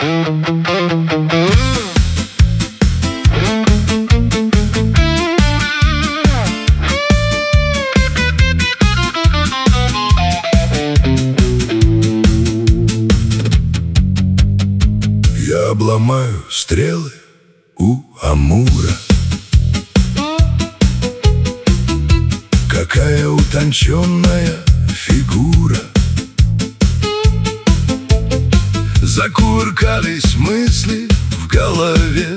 Я обломаю стрелы у Амура. Какая утонченная фигура. Закувыркались мысли в голове.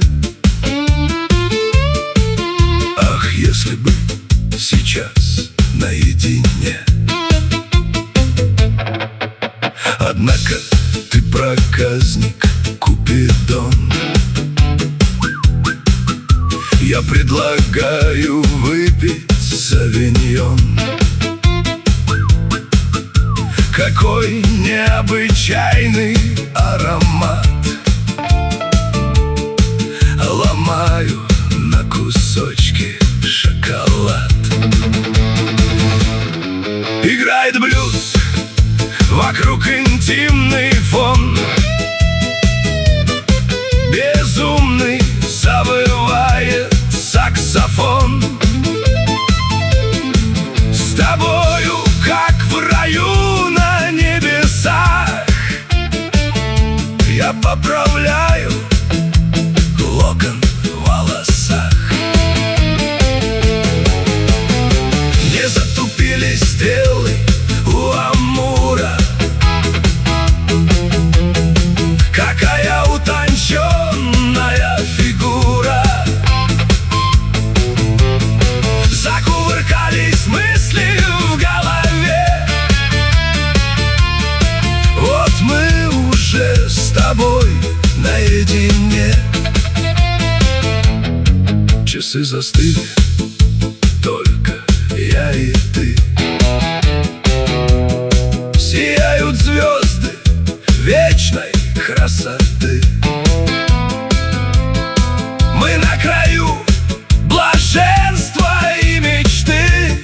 Ах, если бы сейчас наедине. Однако ты проказник, Купидон. Я предлагаю выпить савиньон. Какой необычайный аромат. Ломаю на кусочки шоколад. Играет блюз, вокруг интимный фон. Безумный завывает саксофон. С тобою, как в раю на небесах, я поправляю локон в волосах. Не затупили стрелы у Амура. Какая утонченная фигура. Закувыркались мысли в голове. Вот мы уже с тобой наедине. Часы застыли, только я и ты. Сияют звезды вечной красоты. Мы на краю блаженства и мечты.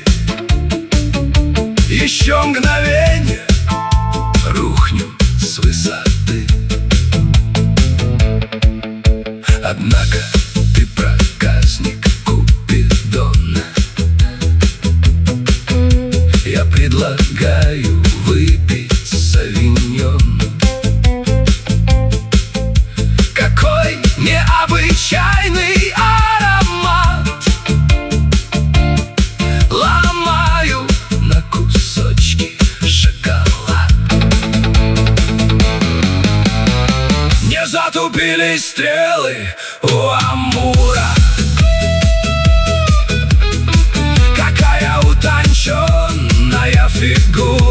Еще мгновенье, рухнем с высоты. Однако ты проказник, Купидон. Я предлагаю выпить савиньон. Какой необычайный аромат. Ломаю на кусочки шоколад. Не затупились стрелы у Амура. Какая утонченная фигура.